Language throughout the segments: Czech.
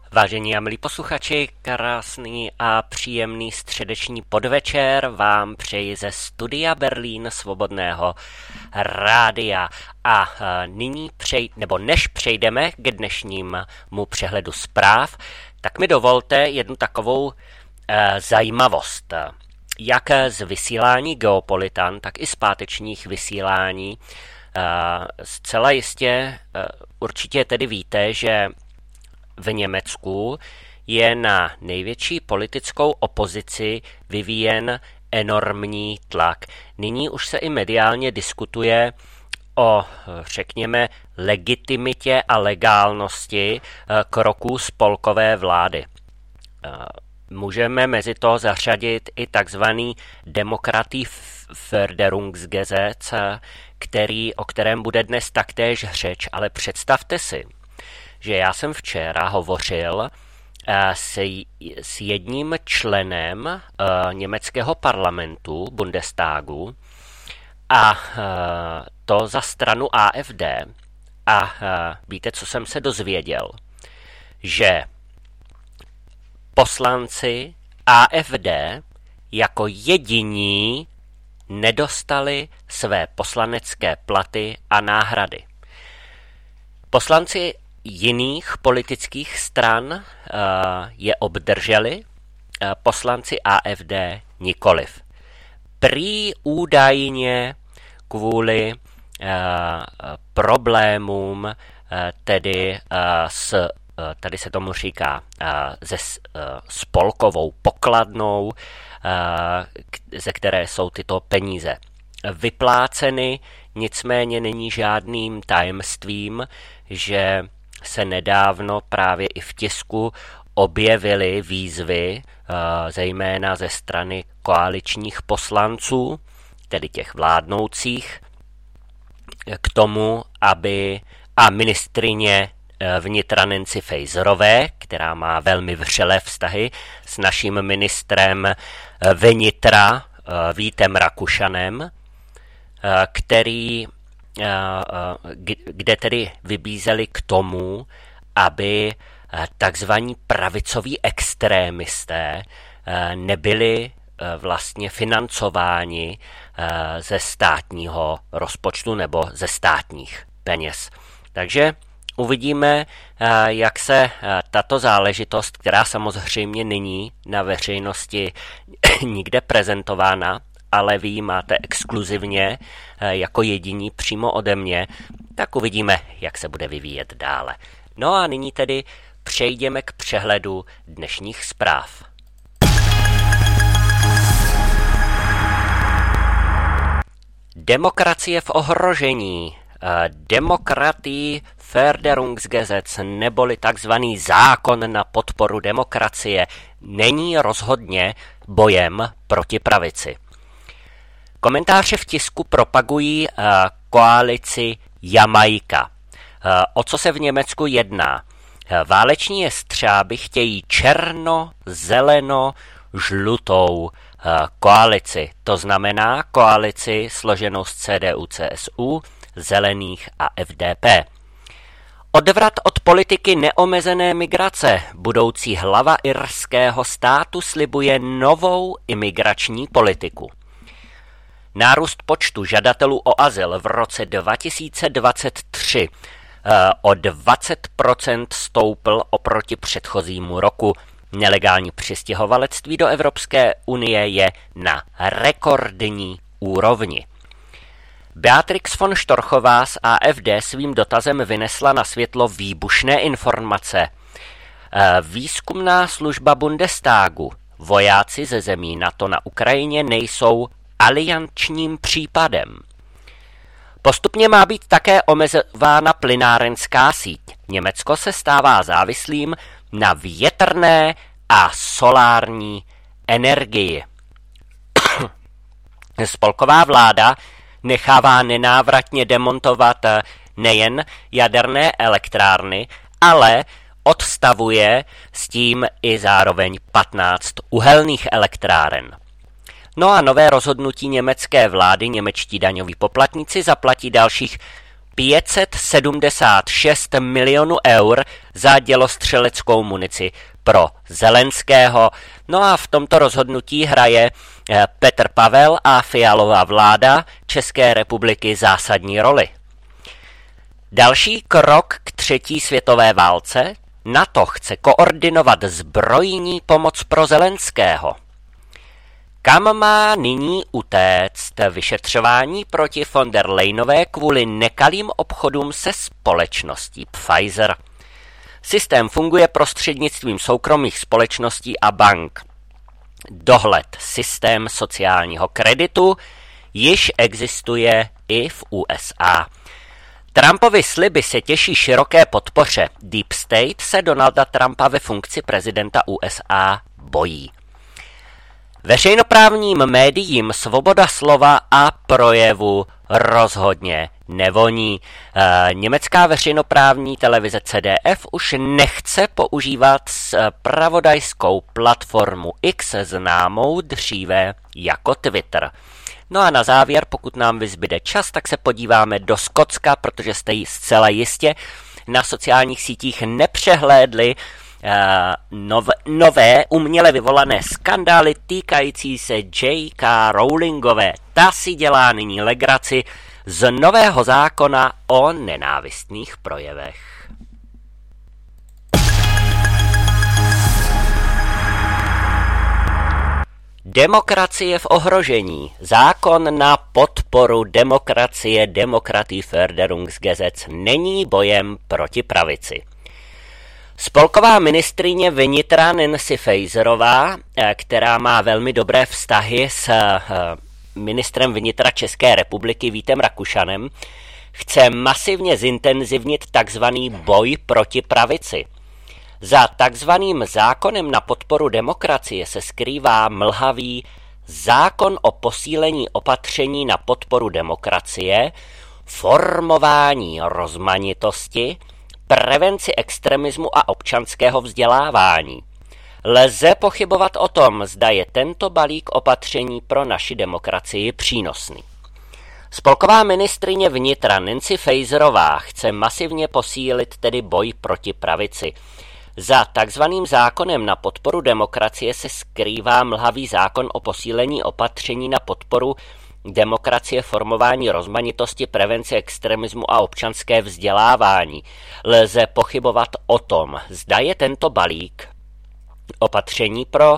Vážení a milí posluchači, krásný a příjemný středeční podvečer vám přeji ze studia Berlín Svobodného rádia. A nyní než přejdeme k dnešnímu přehledu zpráv, tak mi dovolte jednu takovou zajímavost. Jak z vysílání Geopolitan, tak i z pátečních vysílání zcela jistě určitě tedy víte, že v Německu je na největší politickou opozici vyvíjen enormní tlak. Nyní už se i mediálně diskutuje o, řekněme, legitimitě a legálnosti kroků spolkové vlády. Můžeme mezi to zařadit i takzvaný Demokratieförderungsgesetz, o kterém bude dnes taktéž řeč, ale představte si, že já jsem včera hovořil s jedním členem německého parlamentu, Bundestagu, a to za stranu AfD. A víte, co jsem se dozvěděl? Že poslanci AfD jako jediní nedostali své poslanecké platy a náhrady. Poslanci jiných politických stran je obdrželi, poslanci AfD nikoliv. Prý údajně kvůli problémům tedy tady se tomu říká se spolkovou pokladnou, ze které jsou tyto peníze vypláceny, nicméně není žádným tajemstvím, že se nedávno právě i v tisku objevily výzvy, zejména ze strany koaličních poslanců, tedy těch vládnoucích, k tomu, aby ministryně vnitra Nancy Faeserové, která má velmi vřelé vztahy s naším ministrem vnitra Vítem Rakušanem, kde tedy vybízeli k tomu, aby takzvaní pravicoví extrémisté nebyli vlastně financováni ze státního rozpočtu nebo ze státních peněz. Takže uvidíme, jak se tato záležitost, která samozřejmě není na veřejnosti nikde prezentována, ale vy ji máte exkluzivně jako jediní přímo ode mě, tak uvidíme, jak se bude vyvíjet dále. No a nyní tedy přejdeme k přehledu dnešních zpráv. Demokracie v ohrožení. Demokratieförderungsgesetz neboli takzvaný zákon na podporu demokracie není rozhodně bojem proti pravici. Komentáře v tisku propagují koalici Jamaika. O co se v Německu jedná? Váleční jestřáby chtějí černo-zeleno-žlutou koalici. To znamená koalici složenou z CDU, CSU, Zelených a FDP. Odvrat od politiky neomezené migrace. Budoucí hlava irského státu slibuje novou imigrační politiku. Nárůst počtu žadatelů o azyl v roce 2023 o 20% stoupl oproti předchozímu roku. Nelegální přistěhovalectví do Evropské unie je na rekordní úrovni. Beatrix von Storchová z AfD svým dotazem vynesla na světlo výbušné informace. Výzkumná služba Bundestagu. Vojáci ze zemí NATO na Ukrajině nejsou aliančním případem. Postupně má být také omezována plynárenská síť. Německo se stává závislým na větrné a solární energii. Spolková vláda nechává nenávratně demontovat nejen jaderné elektrárny, ale odstavuje s tím i zároveň 15 uhelných elektráren. No a nové rozhodnutí německé vlády, němečtí daňoví poplatníci zaplatí dalších 576 milionů eur za dělostřeleckou munici pro Zelenského. No a v tomto rozhodnutí hraje Petr Pavel a Fialova vláda České republiky zásadní roli. Další krok k třetí světové válce. NATO chce koordinovat zbrojní pomoc pro Zelenského. Kam má nyní utéct vyšetřování proti von der Leyenové kvůli nekalým obchodům se společností Pfizer? Systém funguje prostřednictvím soukromých společností a bank. Dohled systém sociálního kreditu již existuje i v USA. Trumpovy sliby se těší široké podpoře. Deep State se Donalda Trumpa ve funkci prezidenta USA bojí. Veřejnoprávním médiím svoboda slova a projevu rozhodně nevoní. Německá veřejnoprávní televize CDF už nechce používat zpravodajskou platformu X, známou dříve jako Twitter. No a na závěr, pokud nám vyzbyde čas, tak se podíváme do Skotska, protože jste zcela jistě na sociálních sítích nepřehlédli nové uměle vyvolané skandály týkající se J.K. Rowlingové. Ta si dělá nyní legraci z nového zákona o nenávistných projevech. Demokracie v ohrožení. Zákon na podporu demokracie Demokratieförderungsgesetz není bojem proti pravici. Spolková ministryně vnitra Nancy Faeserová, která má velmi dobré vztahy s ministrem vnitra České republiky Vítem Rakušanem, chce masivně zintenzivnit takzvaný boj proti pravici. Za takzvaným zákonem na podporu demokracie se skrývá mlhavý zákon o posílení opatření na podporu demokracie, formování rozmanitosti, prevenci extremismu a občanského vzdělávání. Lze pochybovat o tom, zda je tento balík opatření pro naši demokracii přínosný. Spolková ministryně vnitra Nancy Faeserová chce masivně posílit tedy boj proti pravici. Za takzvaným zákonem na podporu demokracie se skrývá mlhavý zákon o posílení opatření na podporu demokracie, formování rozmanitosti, prevenci extremismu a občanské vzdělávání. Lze pochybovat o tom, zda je tento balík opatření pro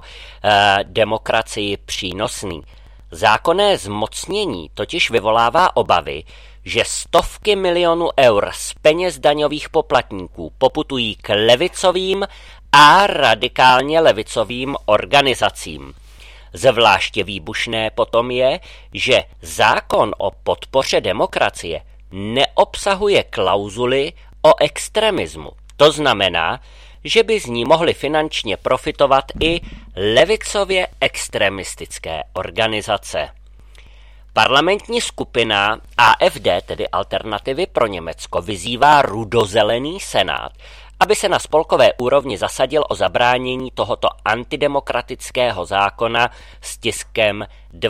demokracii přínosný. Zákonné zmocnění totiž vyvolává obavy, že stovky milionů eur z peněz daňových poplatníků poputují k levicovým a radikálně levicovým organizacím. Zvláště výbušné potom je, že zákon o podpoře demokracie neobsahuje klauzuly o extremismu. To znamená, že by z ní mohly finančně profitovat i levicově extremistické organizace. Parlamentní skupina AfD, tedy Alternativy pro Německo, vyzývá rudozelený senát, aby se na spolkové úrovni zasadil o zabránění tohoto antidemokratického zákona s tiskem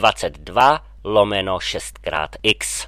22/6x.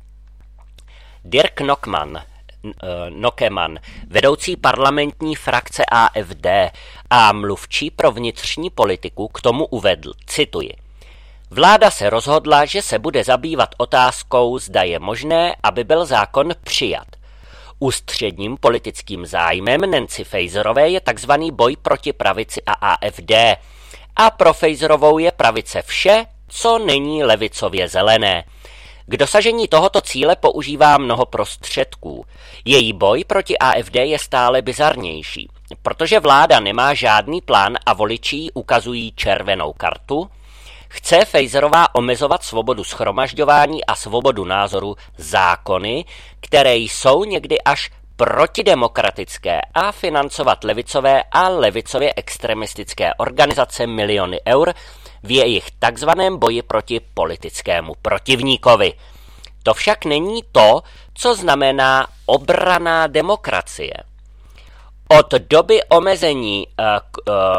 Dirk Nockemann, vedoucí parlamentní frakce AfD a mluvčí pro vnitřní politiku, k tomu uvedl, cituji: Vláda se rozhodla, že se bude zabývat otázkou, zda je možné, aby byl zákon přijat. Ústředním politickým zájmem Nancy Faeserové je tzv. Boj proti pravici a AfD. A pro Faeserovou je pravice vše, co není levicově zelené. K dosažení tohoto cíle používá mnoho prostředků. Její boj proti AfD je stále bizarnější, protože vláda nemá žádný plán a voliči jí ukazují červenou kartu. Chce Faeserová omezovat svobodu shromažďování a svobodu názoru zákony, které jsou někdy až protidemokratické, a financovat levicové a levicově extremistické organizace miliony eur v jejich takzvaném boji proti politickému protivníkovi. To však není to, co znamená obranná demokracie. Od doby omezení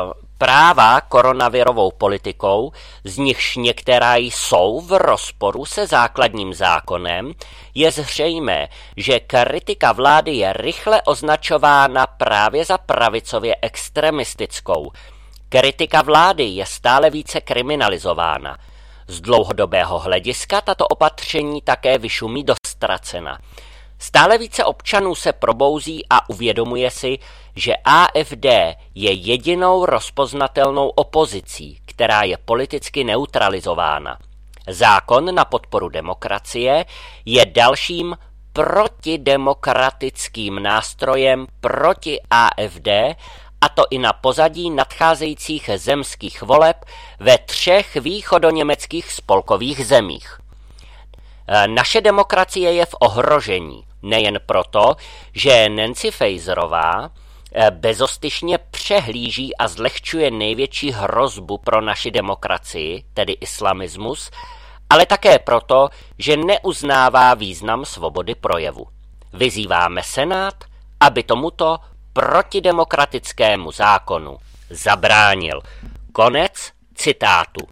zpráva koronavirovou politikou, z nichž některá jsou v rozporu se základním zákonem, je zřejmé, že kritika vlády je rychle označována právě za pravicově extremistickou. Kritika vlády je stále více kriminalizována. Z dlouhodobého hlediska tato opatření také vyšumí do ztracena. Stále více občanů se probouzí a uvědomuje si, že AfD je jedinou rozpoznatelnou opozicí, která je politicky neutralizována. Zákon na podporu demokracie je dalším protidemokratickým nástrojem proti AfD, a to i na pozadí nadcházejících zemských voleb ve 3 východoněmeckých spolkových zemích. Naše demokracie je v ohrožení, nejen proto, že Nancy Faeserová bezostyšně přehlíží a zlehčuje největší hrozbu pro naši demokracii, tedy islamismus, ale také proto, že neuznává význam svobody projevu. Vyzýváme Senát, aby tomuto protidemokratickému zákonu zabránil. Konec citátu.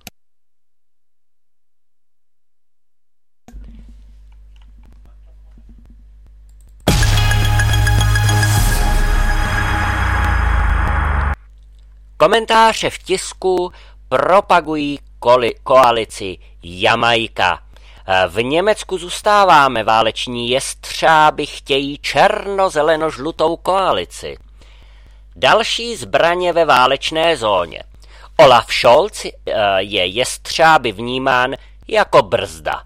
Komentáře v tisku propagují koalici Jamajka. V Německu zůstáváme, váleční jestřáby chtějí černo-zeleno-žlutou koalici. Další zbraně ve válečné zóně. Olaf Scholz je jestřáby vnímán jako brzda.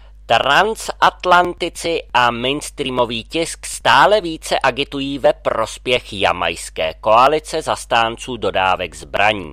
Transatlantici a mainstreamový tisk stále více agitují ve prospěch jamajské koalice zastánců dodávek zbraní.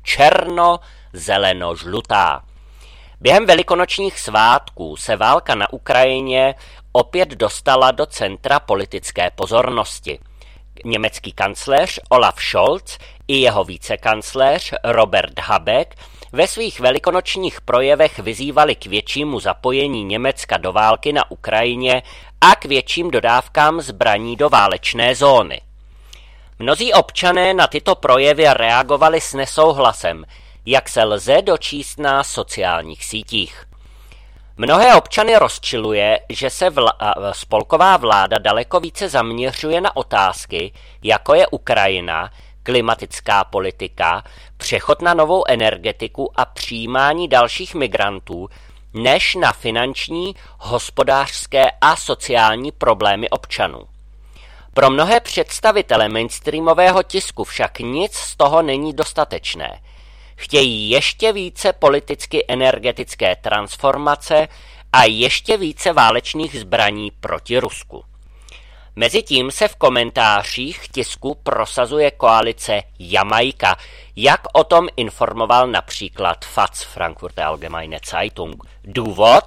Černo-zeleno-žlutá. Během velikonočních svátků se válka na Ukrajině opět dostala do centra politické pozornosti. Německý kancléř Olaf Scholz i jeho vicekancléř Robert Habeck ve svých velikonočních projevech vyzývali k většímu zapojení Německa do války na Ukrajině a k větším dodávkám zbraní do válečné zóny. Mnozí občané na tyto projevy reagovali s nesouhlasem, jak se lze dočíst na sociálních sítích. Mnohé občany rozčiluje, že se spolková vláda daleko více zaměřuje na otázky, jako je Ukrajina, klimatická politika, přechod na novou energetiku a přijímání dalších migrantů, než na finanční, hospodářské a sociální problémy občanů. Pro mnohé představitele mainstreamového tisku však nic z toho není dostatečné. Chtějí ještě více politicky energetické transformace a ještě více válečných zbraní proti Rusku. Mezitím se v komentářích tisku prosazuje koalice Jamajka, jak o tom informoval například FAZ, Frankfurter Allgemeine Zeitung. Důvod?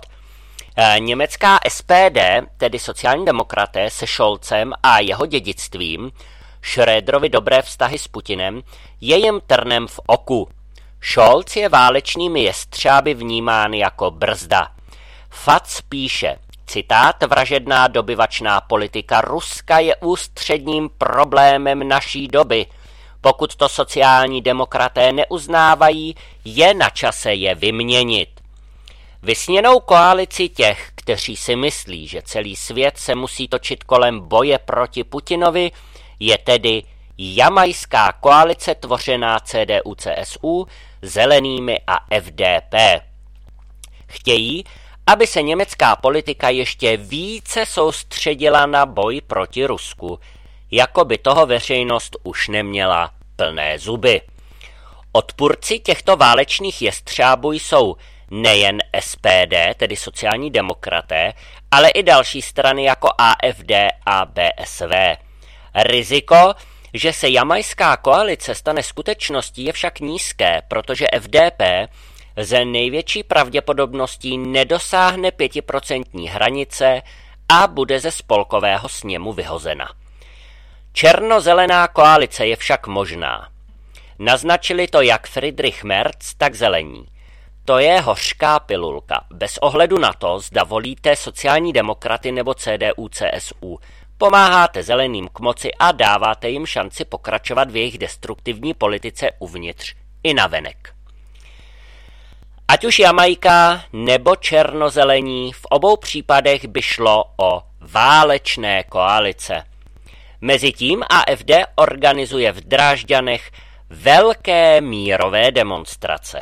Německá SPD, tedy sociální demokraté se Scholzem a jeho dědictvím, Schröderovi dobré vztahy s Putinem, je jim trnem v oku. Scholz je válečnými jestřáby vnímán jako brzda. FAZ píše, citát, vražedná dobyvačná politika Ruska je ústředním problémem naší doby. Pokud to sociální demokraté neuznávají, je na čase je vyměnit. Vysněnou koalici těch, kteří si myslí, že celý svět se musí točit kolem boje proti Putinovi, je tedy jamajská koalice tvořená CDU-CSU, zelenými a FDP. Chtějí, aby se německá politika ještě více soustředila na boj proti Rusku, jako by toho veřejnost už neměla plné zuby. Odpůrci těchto válečných jestřábů jsou nejen SPD, tedy sociální demokraté, ale i další strany jako AfD a BSV. Riziko, že se jamajská koalice stane skutečností, je však nízké, protože FDP ze největší pravděpodobností nedosáhne 5% hranice a bude ze spolkového sněmu vyhozena. Černozelená koalice je však možná. Naznačili to jak Friedrich Merz, tak zelení. To je hořká pilulka. Bez ohledu na to, zda volíte sociální demokraty nebo CDU-CSU. pomáháte zeleným k moci a dáváte jim šanci pokračovat v jejich destruktivní politice uvnitř i navenek. Ať už Jamaika nebo černozelení, v obou případech by šlo o válečné koalice. Mezitím AfD organizuje v Drážďanech velké mírové demonstrace.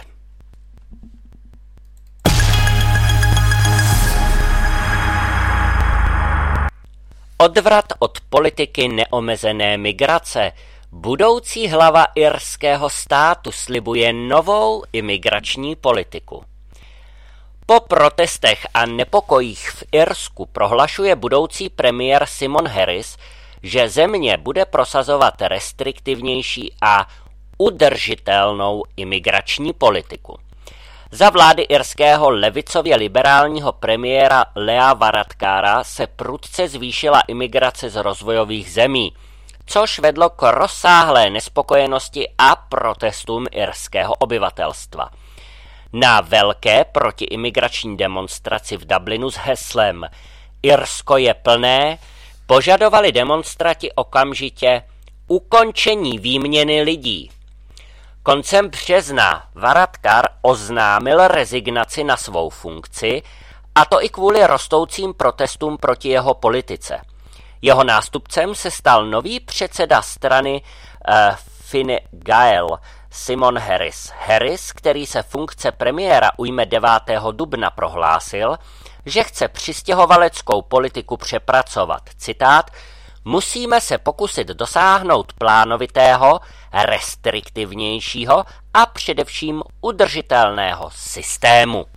Odvrat od politiky neomezené migrace. Budoucí hlava irského státu slibuje novou imigrační politiku. Po protestech a nepokojích v Irsku prohlašuje budoucí premiér Simon Harris, že země bude prosazovat restriktivnější a udržitelnou imigrační politiku. Za vlády irského levicově liberálního premiéra Lea Varadkara se prudce zvýšila imigrace z rozvojových zemí, což vedlo k rozsáhlé nespokojenosti a protestům irského obyvatelstva. Na velké protiimigrační demonstraci v Dublinu s heslem Irsko je plné požadovali demonstranti okamžitě ukončení výměny lidí. Koncem března Varadkar oznámil rezignaci na svou funkci, a to i kvůli rostoucím protestům proti jeho politice. Jeho nástupcem se stal nový předseda strany Fine Gael Simon Harris. Harris, který se funkce premiéra ujme 9. dubna, prohlásil, že chce přistěhovaleckou politiku přepracovat. Citát: musíme se pokusit dosáhnout plánovitého, restriktivnějšího a především udržitelného systému.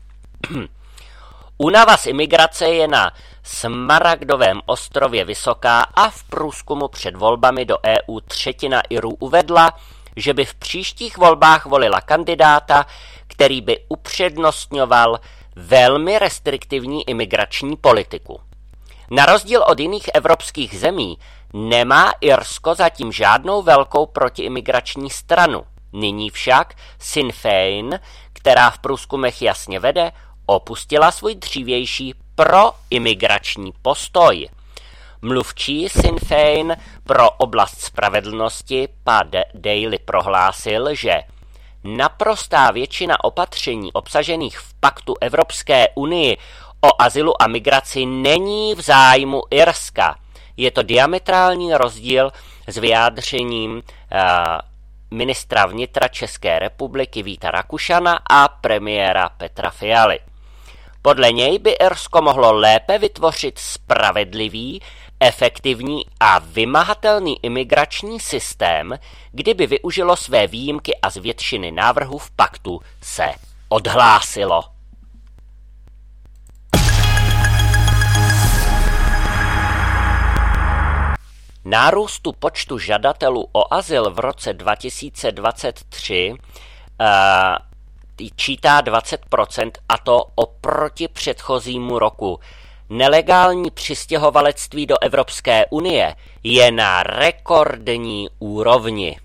Únava z imigrace je na Smaragdovém ostrově vysoká a v průzkumu před volbami do EU třetina Irů uvedla, že by v příštích volbách volila kandidáta, který by upřednostňoval velmi restriktivní imigrační politiku. Na rozdíl od jiných evropských zemí nemá Irsko zatím žádnou velkou protiimigrační stranu. Nyní však Sinn Féin, která v průzkumech jasně vede, opustila svůj dřívější proimigrační postoj. Mluvčí Sinn Féin pro oblast spravedlnosti Pat Daly prohlásil, že naprostá většina opatření obsažených v paktu Evropské unii o azylu a migraci není v zájmu Irska. Je to diametrální rozdíl s vyjádřením ministra vnitra České republiky Víta Rakušana a premiéra Petra Fialy. Podle něj by Irsko mohlo lépe vytvořit spravedlivý, efektivní a vymahatelný imigrační systém, kdyby využilo své výjimky a z většiny návrhů v paktu se odhlásilo. Nárůstu počtu žadatelů o azyl v roce 2023 čítá 20%, a to oproti předchozímu roku. Nelegální přistěhovalectví do Evropské unie je na rekordní úrovni.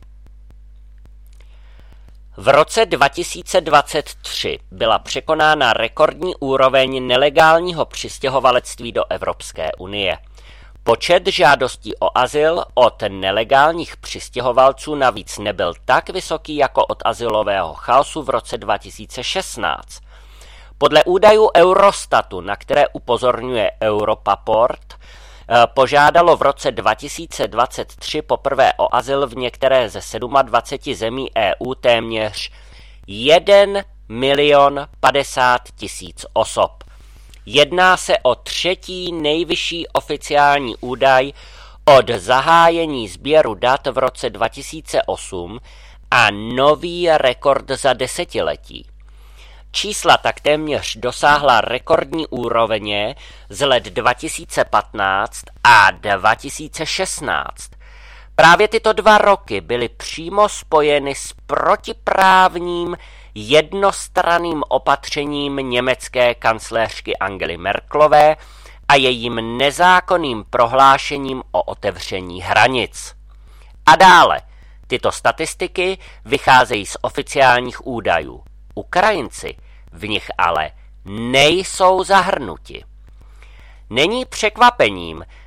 V roce 2023 byla překonána rekordní úroveň nelegálního přistěhovalectví do Evropské unie. Počet žádostí o azyl od nelegálních přistěhovalců navíc nebyl tak vysoký jako od azylového chaosu v roce 2016. Podle údajů Eurostatu, na které upozorňuje Europaport, požádalo v roce 2023 poprvé o azyl v některé ze 27 zemí EU téměř 1 050 000 osob. Jedná se o třetí nejvyšší oficiální údaj od zahájení sběru dat v roce 2008 a nový rekord za desetiletí. Čísla tak téměř dosáhla rekordní úrovně z let 2015 a 2016. Právě tyto 2 roky byly přímo spojeny s protiprávním jednostranným opatřením německé kancléřky Angely Merkelové a jejím nezákonným prohlášením o otevření hranic. A dále, tyto statistiky vycházejí z oficiálních údajů. Ukrajinci v nich ale nejsou zahrnuti. Není překvapením,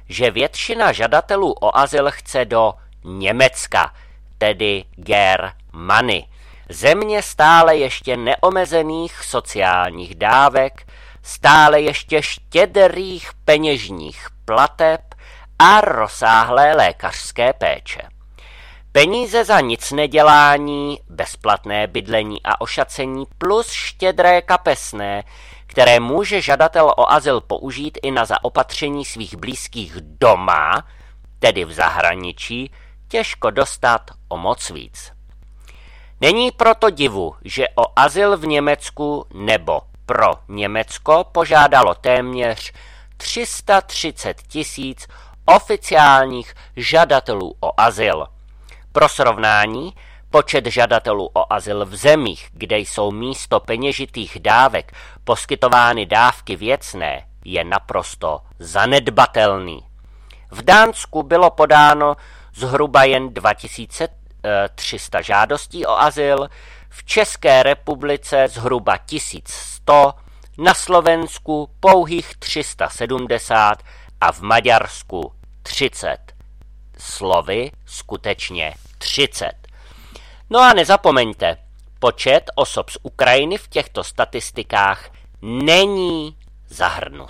že většina žadatelů o azyl chce do Německa, tedy Germany, země stále ještě neomezených sociálních dávek, stále ještě štědrých peněžních plateb a rozsáhlé lékařské péče. Peníze za nicnedělání, bezplatné bydlení a ošacení plus štědré kapesné, které může žadatel o azyl použít i na zaopatření svých blízkých doma, tedy v zahraničí, těžko dostat o moc víc. Není proto divu, že o azyl v Německu nebo pro Německo požádalo téměř 330 000 oficiálních žadatelů o azyl. Pro srovnání, počet žadatelů o azyl v zemích, kde jsou místo peněžitých dávek poskytovány dávky věcné, je naprosto zanedbatelný. V Dánsku bylo podáno zhruba jen 2300 žádostí o azyl, v České republice zhruba 1100, na Slovensku pouhých 370 a v Maďarsku 30. Slovy skutečně 30. No a nezapomeňte, počet osob z Ukrajiny v těchto statistikách není zahrnut.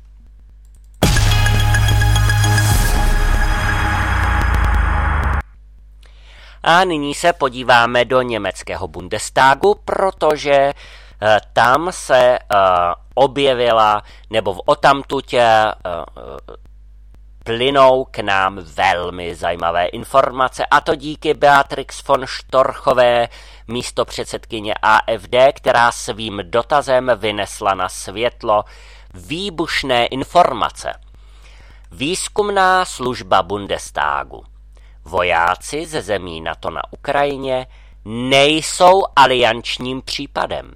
A nyní se podíváme do německého Bundestagu, protože tam se objevila, nebo odtamtud plynou k nám velmi zajímavé informace, a to díky Beatrix von Storchové, místopředsedkyně AfD, která svým dotazem vynesla na světlo výbušné informace. Výzkumná služba Bundestagu. Vojáci ze zemí NATO na Ukrajině nejsou aliančním případem.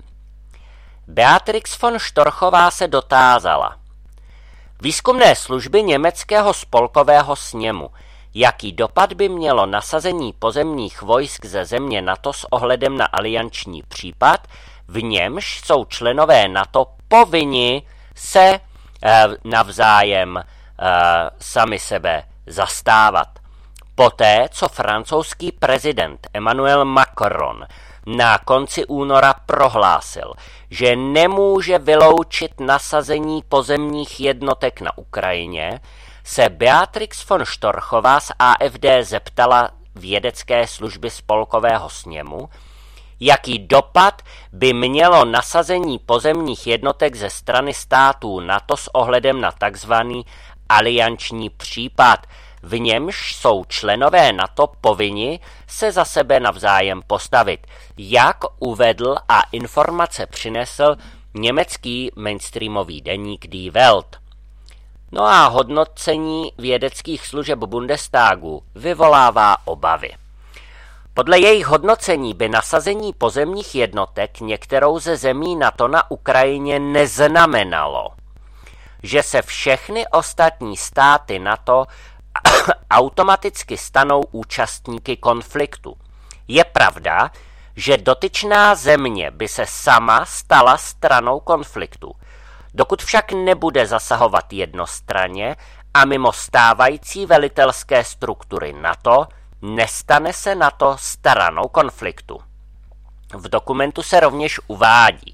Beatrix von Storchová se dotázala. Výzkumné služby německého spolkového sněmu, jaký dopad by mělo nasazení pozemních vojsk ze země NATO s ohledem na alianční případ, v němž jsou členové NATO povinni se navzájem sami sebe zastávat. Poté, co francouzský prezident Emmanuel Macron na konci února prohlásil, že nemůže vyloučit nasazení pozemních jednotek na Ukrajině, se Beatrix von Storchová z AfD zeptala vědecké služby spolkového sněmu, jaký dopad by mělo nasazení pozemních jednotek ze strany států NATO s ohledem na takzvaný alianční případ, v němž jsou členové NATO povinni se za sebe navzájem postavit, jak uvedl a informace přinesl německý mainstreamový deník Die Welt. No a hodnocení vědeckých služeb Bundestagu vyvolává obavy. Podle jejich hodnocení by nasazení pozemních jednotek některou ze zemí NATO na Ukrajině neznamenalo, že se všechny ostatní státy NATO automaticky stanou účastníky konfliktu. Je pravda, že dotyčná země by se sama stala stranou konfliktu. Dokud však nebude zasahovat jednostranně a mimo stávající velitelské struktury NATO, nestane se NATO stranou konfliktu. V dokumentu se rovněž uvádí: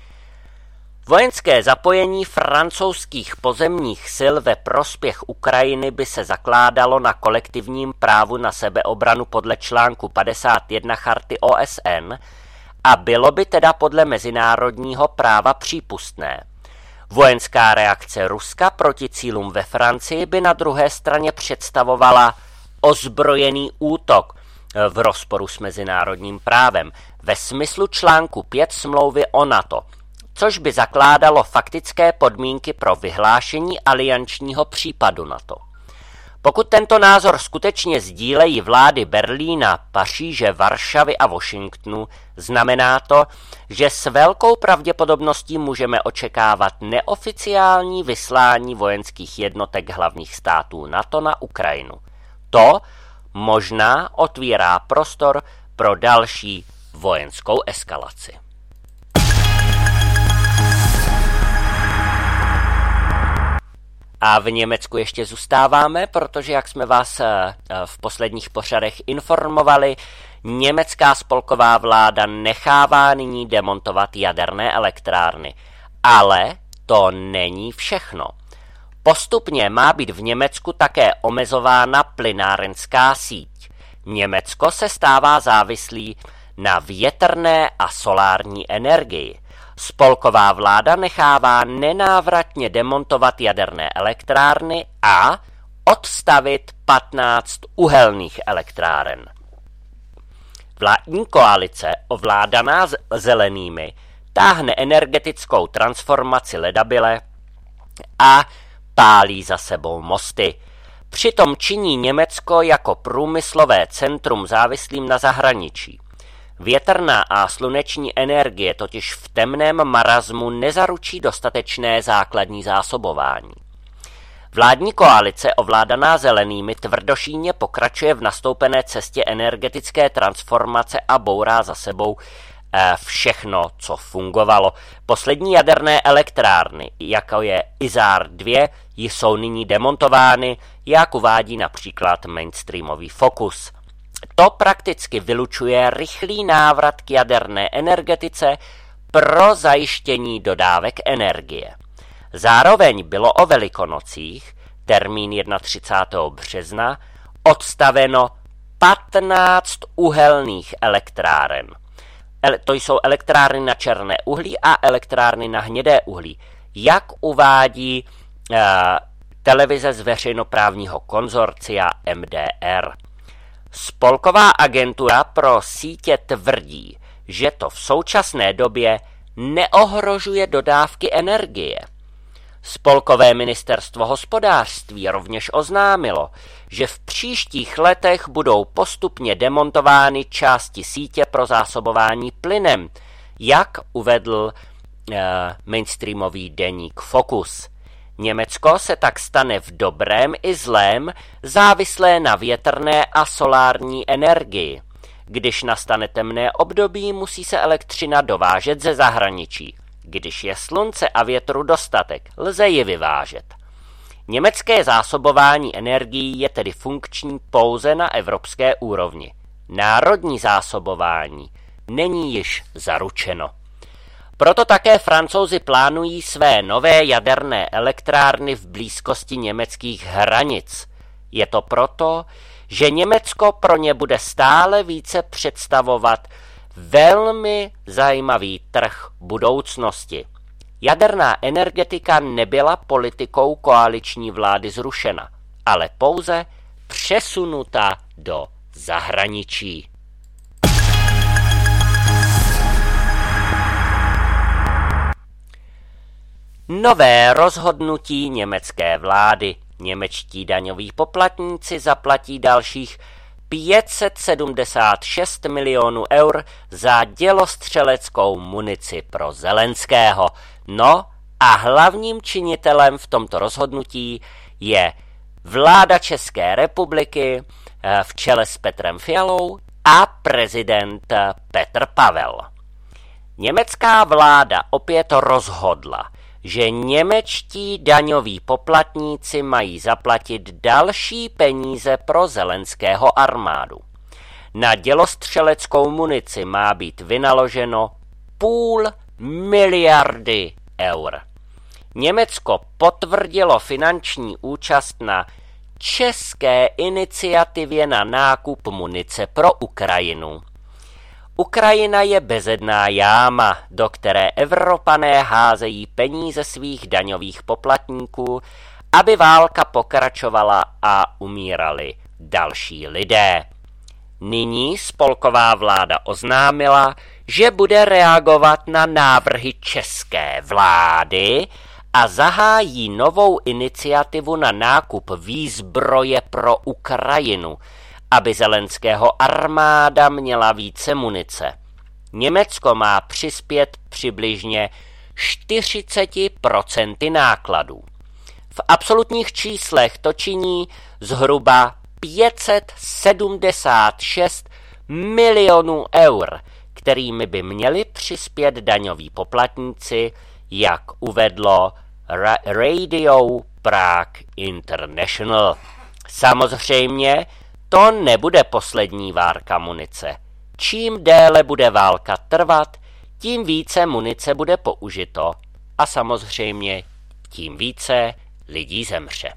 vojenské zapojení francouzských pozemních sil ve prospěch Ukrajiny by se zakládalo na kolektivním právu na sebeobranu podle článku 51 Charty OSN a bylo by teda podle mezinárodního práva přípustné. Vojenská reakce Ruska proti cílům ve Francii by na druhé straně představovala ozbrojený útok v rozporu s mezinárodním právem ve smyslu článku 5 smlouvy o NATO, což by zakládalo faktické podmínky pro vyhlášení aliančního případu NATO. Pokud tento názor skutečně sdílejí vlády Berlína, Paříže, Varšavy a Washingtonu, znamená to, že s velkou pravděpodobností můžeme očekávat neoficiální vyslání vojenských jednotek hlavních států NATO na Ukrajinu. To možná otvírá prostor pro další vojenskou eskalaci. A v Německu ještě zůstáváme, protože jak jsme vás v posledních pořadech informovali, německá spolková vláda nechává nyní demontovat jaderné elektrárny. Ale to není všechno. Postupně má být v Německu také omezována plynárenská síť. Německo se stává závislý na větrné a solární energii. Spolková vláda nechává nenávratně demontovat jaderné elektrárny a odstavit 15 uhelných elektráren. Vládní koalice, ovládaná zelenými, táhne energetickou transformaci ledabyle a pálí za sebou mosty. Přitom činí Německo jako průmyslové centrum závislým na zahraničí. Větrná a sluneční energie totiž v temném marazmu nezaručí dostatečné základní zásobování. Vládní koalice ovládaná zelenými tvrdošíjně pokračuje v nastoupené cestě energetické transformace a bourá za sebou všechno, co fungovalo. Poslední jaderné elektrárny, jako je Isar 2, jsou nyní demontovány, jak uvádí například mainstreamový Focus. To prakticky vylučuje rychlý návrat k jaderné energetice pro zajištění dodávek energie. Zároveň bylo o Velikonocích, termín 31. března, odstaveno 15 uhelných elektráren. To jsou elektrárny na černé uhlí a elektrárny na hnědé uhlí. Jak uvádí televize z veřejnoprávního konzorcia MDR. Spolková agentura pro sítě tvrdí, že to v současné době neohrožuje dodávky energie. Spolkové ministerstvo hospodářství rovněž oznámilo, že v příštích letech budou postupně demontovány části sítě pro zásobování plynem, jak uvedl mainstreamový deník Focus. Německo se tak stane v dobrém i zlém závislé na větrné a solární energii. Když nastane temné období, musí se elektřina dovážet ze zahraničí. Když je slunce a větru dostatek, lze ji vyvážet. Německé zásobování energií je tedy funkční pouze na evropské úrovni. Národní zásobování není již zaručeno. Proto také Francouzi plánují své nové jaderné elektrárny v blízkosti německých hranic. Je to proto, že Německo pro ně bude stále více představovat velmi zajímavý trh budoucnosti. Jaderná energetika nebyla politikou koaliční vlády zrušena, ale pouze přesunuta do zahraničí. Nové rozhodnutí německé vlády. Němečtí daňoví poplatníci zaplatí dalších 576 milionů eur za dělostřeleckou munici pro Zelenského. No a hlavním činitelem v tomto rozhodnutí je vláda České republiky v čele s Petrem Fialou a prezident Petr Pavel. Německá vláda opět rozhodla, že němečtí daňoví poplatníci mají zaplatit další peníze pro Zelenského armádu. Na dělostřeleckou munici má být vynaloženo 500 miliardy eur. Německo potvrdilo finanční účast na české iniciativě na nákup munice pro Ukrajinu. Ukrajina je bezedná jáma, do které Evropané házejí peníze svých daňových poplatníků, aby válka pokračovala a umírali další lidé. Nyní spolková vláda oznámila, že bude reagovat na návrhy české vlády a zahájí novou iniciativu na nákup výzbroje pro Ukrajinu, aby Zelenského armáda měla více munice. Německo má přispět přibližně 40% nákladů. V absolutních číslech to činí zhruba 576 milionů eur, kterými by měli přispět daňoví poplatníci, jak uvedlo Radio Prague International. Samozřejmě to nebude poslední várka munice. Čím déle bude válka trvat, tím více munice bude použito a samozřejmě tím více lidí zemře.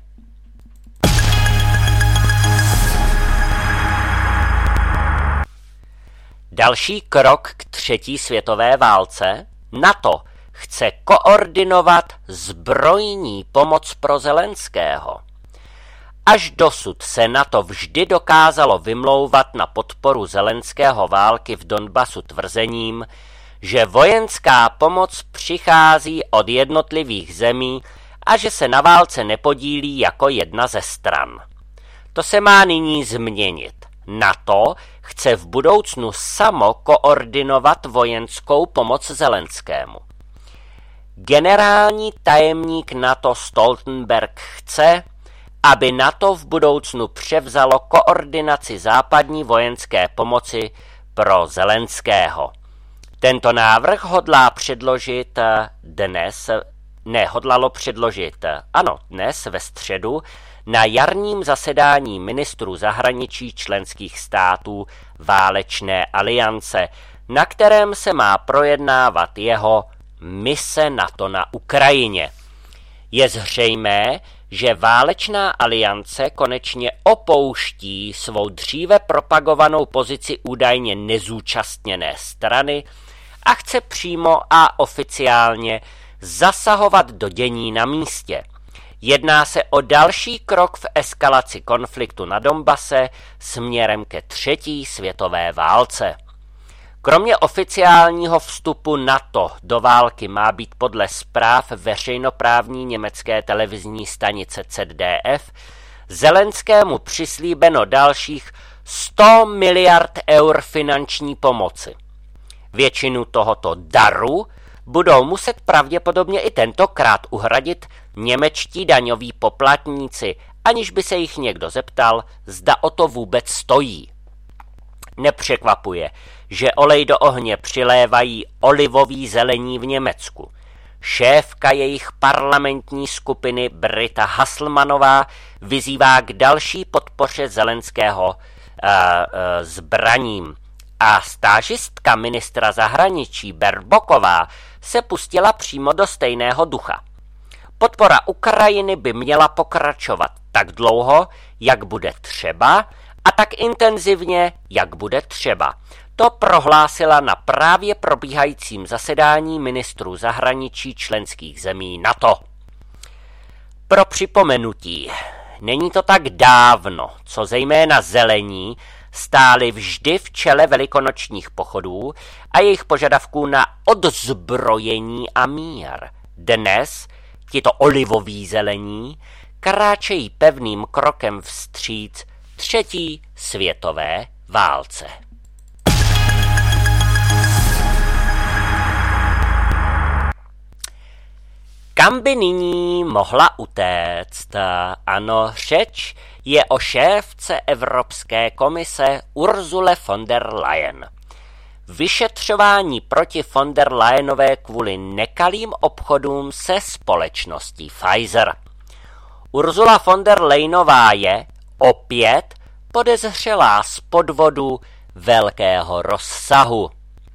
Další krok k třetí světové válce. NATO chce koordinovat zbrojní pomoc pro Zelenského. Až dosud se NATO vždy dokázalo vymlouvat na podporu Zelenského války v Donbasu tvrzením, že vojenská pomoc přichází od jednotlivých zemí a že se na válce nepodílí jako jedna ze stran. To se má nyní změnit. NATO chce v budoucnu samo koordinovat vojenskou pomoc Zelenskému. Generální tajemník NATO Stoltenberg chce, aby NATO v budoucnu převzalo koordinaci západní vojenské pomoci pro Zelenského. Tento návrh hodlalo předložit dnes ve středu na jarním zasedání ministrů zahraničí členských států válečné aliance, na kterém se má projednávat jeho mise NATO na Ukrajině. Je zřejmé, že válečná aliance konečně opouští svou dříve propagovanou pozici údajně nezúčastněné strany a chce přímo a oficiálně zasahovat do dění na místě. Jedná se o další krok v eskalaci konfliktu na Donbase směrem ke třetí světové válce. Kromě oficiálního vstupu NATO do války má být podle zpráv veřejnoprávní německé televizní stanice ZDF Zelenskému přislíbeno dalších 100 miliard eur finanční pomoci. Většinu tohoto daru budou muset pravděpodobně i tentokrát uhradit němečtí daňoví poplatníci, aniž by se jich někdo zeptal, zda o to vůbec stojí. Nepřekvapuje, že olej do ohně přilévají olivoví zelení v Německu. Šéfka jejich parlamentní skupiny Britta Hasselmannová vyzývá k další podpoře Zelenského zbraním. A stážistka ministra zahraničí Berboková se pustila přímo do stejného ducha. Podpora Ukrajiny by měla pokračovat tak dlouho, jak bude třeba, a tak intenzivně, jak bude třeba. To prohlásila na právě probíhajícím zasedání ministrů zahraničí členských zemí NATO. Pro připomenutí, není to tak dávno, co zejména zelení stáli vždy v čele velikonočních pochodů a jejich požadavků na odzbrojení a mír. Dnes tito olivoví zelení kráčejí pevným krokem vstříc třetí světové válce. Kam by nyní mohla utéct? Ano, řeč je o šéfce Evropské komise Ursule von der Leyen. Vyšetřování proti von der Leyenové kvůli nekalým obchodům se společností Pfizer. Ursula von der Leyenová je opět podezřelá z podvodu velkého rozsahu.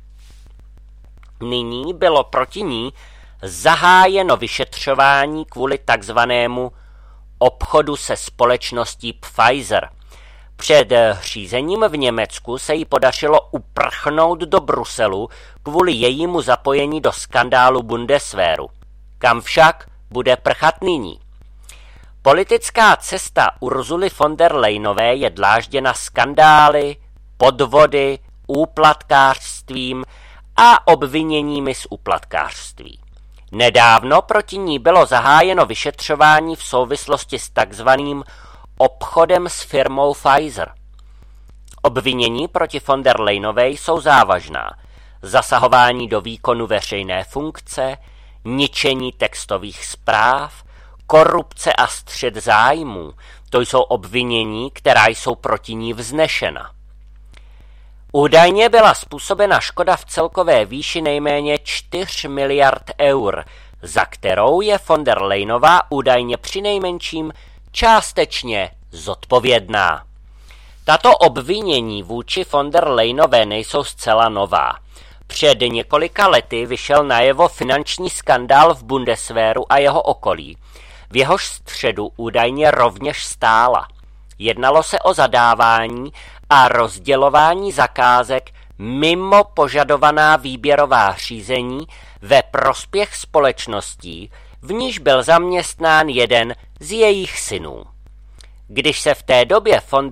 Nyní bylo proti ní zahájeno vyšetřování kvůli takzvanému obchodu se společností Pfizer. Před řízením v Německu se jí podařilo uprchnout do Bruselu kvůli jejímu zapojení do skandálu Bundeswehru. Kam však bude prchat nyní? Politická cesta Ursuly von der Leyenové je dlážděna skandály, podvody, úplatkářstvím a obviněními z úplatkářství. Nedávno proti ní bylo zahájeno vyšetřování v souvislosti s takzvaným obchodem s firmou Pfizer. Obvinění proti von der Leyenové jsou závažná. Zasahování do výkonu veřejné funkce, ničení textových zpráv, korupce a střet zájmů, to jsou obvinění, která jsou proti ní vznešena. Údajně byla způsobena škoda v celkové výši nejméně 4 miliard eur, za kterou je von der Leyenová údajně přinejmenším částečně zodpovědná. Tato obvinění vůči von der Leyenové nejsou zcela nová. Před několika lety vyšel najevo finanční skandál v Bundeswehru a jeho okolí, v jehož středu údajně rovněž stála. Jednalo se o zadávání a rozdělování zakázek mimo požadovaná výběrová řízení ve prospěch společností, v níž byl zaměstnán jeden z jejich synů. Když se v té době von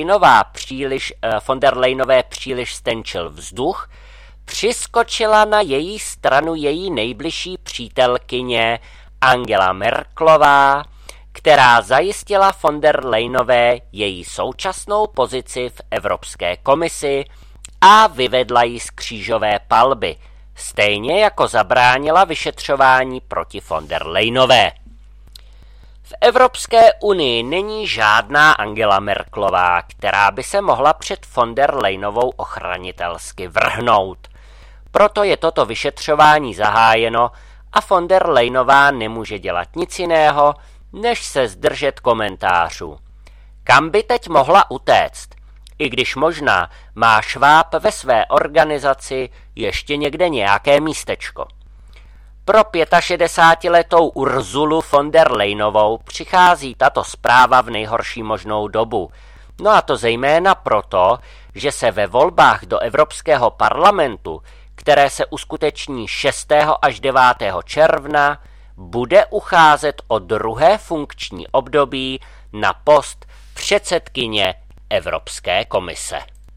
der Leyenové příliš stenčil vzduch, přiskočila na její stranu její nejbližší přítelkyně Angela Merkelová, která zajistila von der Leyenové její současnou pozici v Evropské komisi a vyvedla ji z křížové palby, stejně jako zabránila vyšetřování proti von der Leyenové. V Evropské unii není žádná Angela Merkelová, která by se mohla před von der Leyenovou ochranitelsky vrhnout. Proto je toto vyšetřování zahájeno a von der Leyenová nemůže dělat nic jiného, než se zdržet komentářů. Kam by teď mohla utéct? I když možná má Šváb ve své organizaci ještě někde nějaké místečko. Pro 65letou Urzulu von der Leyenovou přichází tato zpráva v nejhorší možnou dobu. No a to zejména proto, že se ve volbách do Evropského parlamentu, které se uskuteční 6. až 9. června, bude ucházet o druhé funkční období na post předsedkyně Evropské komise.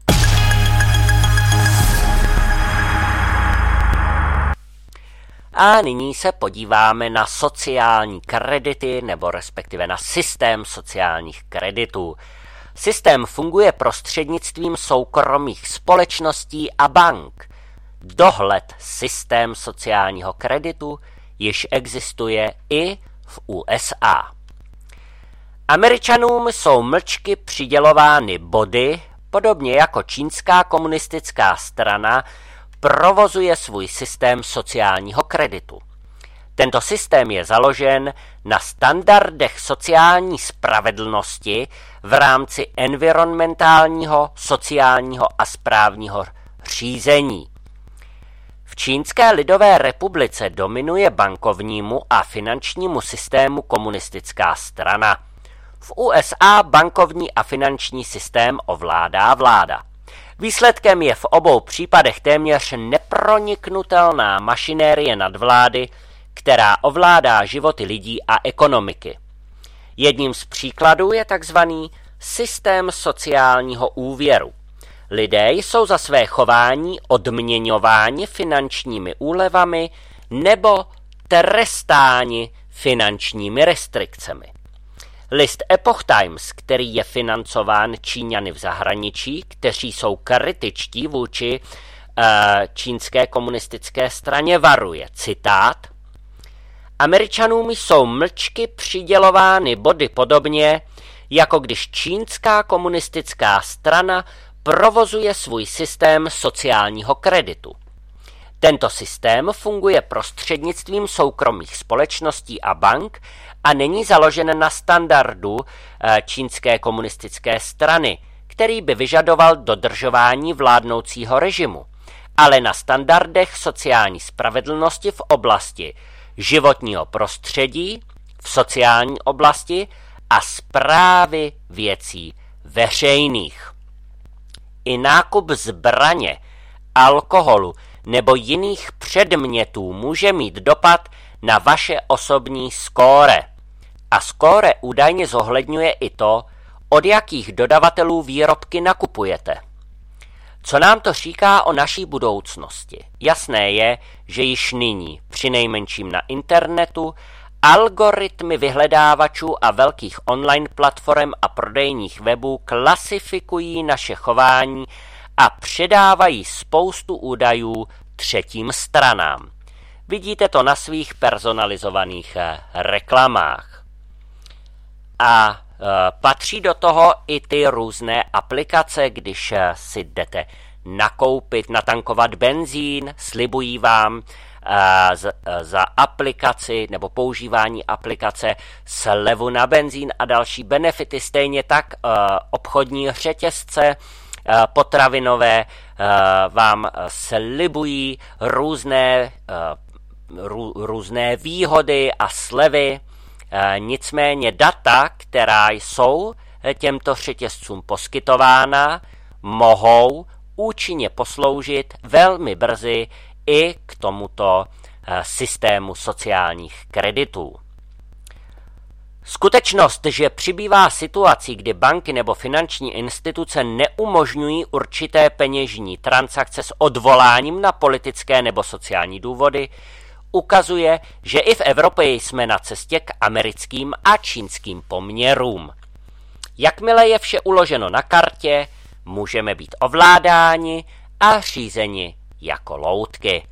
A nyní se podíváme na sociální kredity, nebo respektive na systém sociálních kreditů. Systém funguje prostřednictvím soukromých společností a bank. Dohled systém sociálního kreditu již existuje i v USA. Američanům jsou mlčky přidělovány body, podobně jako čínská komunistická strana provozuje svůj systém sociálního kreditu. Tento systém je založen na standardech sociální spravedlnosti v rámci environmentálního, sociálního a správního řízení. V Čínské lidové republice dominuje bankovnímu a finančnímu systému komunistická strana. V USA bankovní a finanční systém ovládá vláda. Výsledkem je v obou případech téměř neproniknutelná mašinérie nadvlády, která ovládá životy lidí a ekonomiky. Jedním z příkladů je tzv. Systém sociálního úvěru. Lidé jsou za své chování odměňováni finančními úlevami nebo trestáni finančními restrikcemi. List Epoch Times, který je financován Číňany v zahraničí, kteří jsou kritičtí vůči čínské komunistické straně, varuje, citát: Američanům jsou mlčky přidělovány body podobně, jako když čínská komunistická strana provozuje svůj systém sociálního kreditu. Tento systém funguje prostřednictvím soukromých společností a bank a není založen na standardu čínské komunistické strany, který by vyžadoval dodržování vládnoucího režimu, ale na standardech sociální spravedlnosti v oblasti životního prostředí, v sociální oblasti a správy věcí veřejných. I nákup zbraně, alkoholu nebo jiných předmětů může mít dopad na vaše osobní skóre. A skóre údajně zohledňuje i to, od jakých dodavatelů výrobky nakupujete. Co nám to říká o naší budoucnosti? Jasné je, že již nyní, přinejmenším na internetu, algoritmy vyhledávačů a velkých online platform a prodejních webů klasifikují naše chování a předávají spoustu údajů třetím stranám. Vidíte to na svých personalizovaných reklamách. A patří do toho i ty různé aplikace, když si jdete nakoupit, natankovat benzín, slibují vám za aplikaci nebo používání aplikace, slevu na benzín a další benefity. Stejně tak obchodní řetězce potravinové vám slibují různé výhody a slevy. Nicméně data, která jsou těmto řetězcům poskytována, mohou účinně posloužit velmi brzy i k tomuto systému sociálních kreditů. Skutečnost, že přibývá situací, kdy banky nebo finanční instituce neumožňují určité peněžní transakce s odvoláním na politické nebo sociální důvody, ukazuje, že i v Evropě jsme na cestě k americkým a čínským poměrům. Jakmile je vše uloženo na kartě, můžeme být ovládáni a řízeni jako loutky.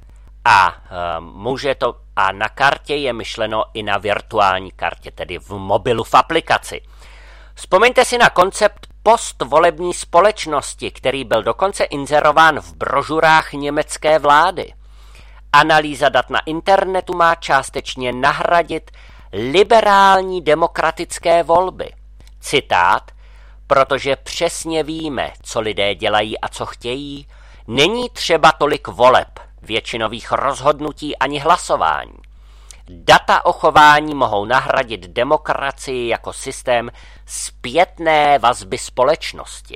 A na kartě je myšleno i na virtuální kartě, tedy v mobilu v aplikaci. Vzpomeňte si na koncept postvolební společnosti, který byl dokonce inzerován v brožurách německé vlády. Analýza dat na internetu má částečně nahradit liberální demokratické volby. Citát: protože přesně víme, co lidé dělají a co chtějí, není třeba tolik voleb, většinových rozhodnutí ani hlasování. Data o chování mohou nahradit demokracii jako systém zpětné vazby společnosti.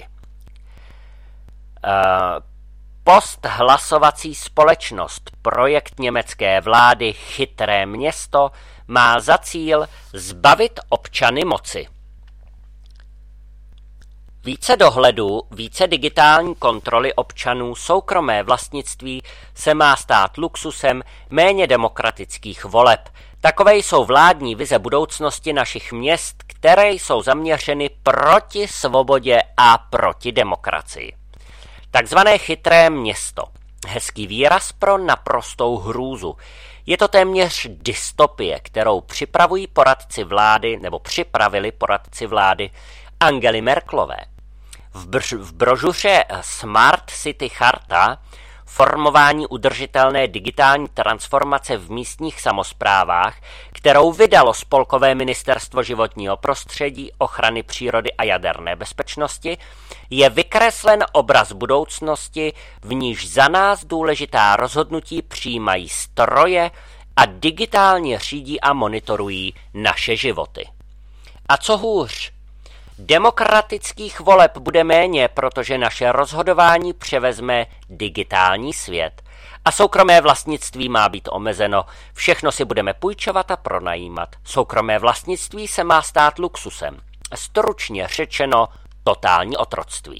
Posthlasovací společnost, projekt německé vlády Chytré město, má za cíl zbavit občany moci. Více dohledu, více digitální kontroly občanů, soukromé vlastnictví se má stát luxusem méně demokratických voleb. Takové jsou vládní vize budoucnosti našich měst, které jsou zaměřeny proti svobodě a proti demokracii. Takzvané chytré město. Hezký výraz pro naprostou hrůzu. Je to téměř dystopie, kterou připravili poradci vlády Angely Merkelové. V brožuře Smart City Charta formování udržitelné digitální transformace v místních samosprávách, kterou vydalo Spolkové ministerstvo životního prostředí, ochrany přírody a jaderné bezpečnosti, je vykreslen obraz budoucnosti, v níž za nás důležitá rozhodnutí přijímají stroje a digitálně řídí a monitorují naše životy. A co hůř? Demokratických voleb bude méně, protože naše rozhodování převezme digitální svět a soukromé vlastnictví má být omezeno. Všechno si budeme půjčovat a pronajímat. Soukromé vlastnictví se má stát luxusem. Stručně řečeno, totální otroctví.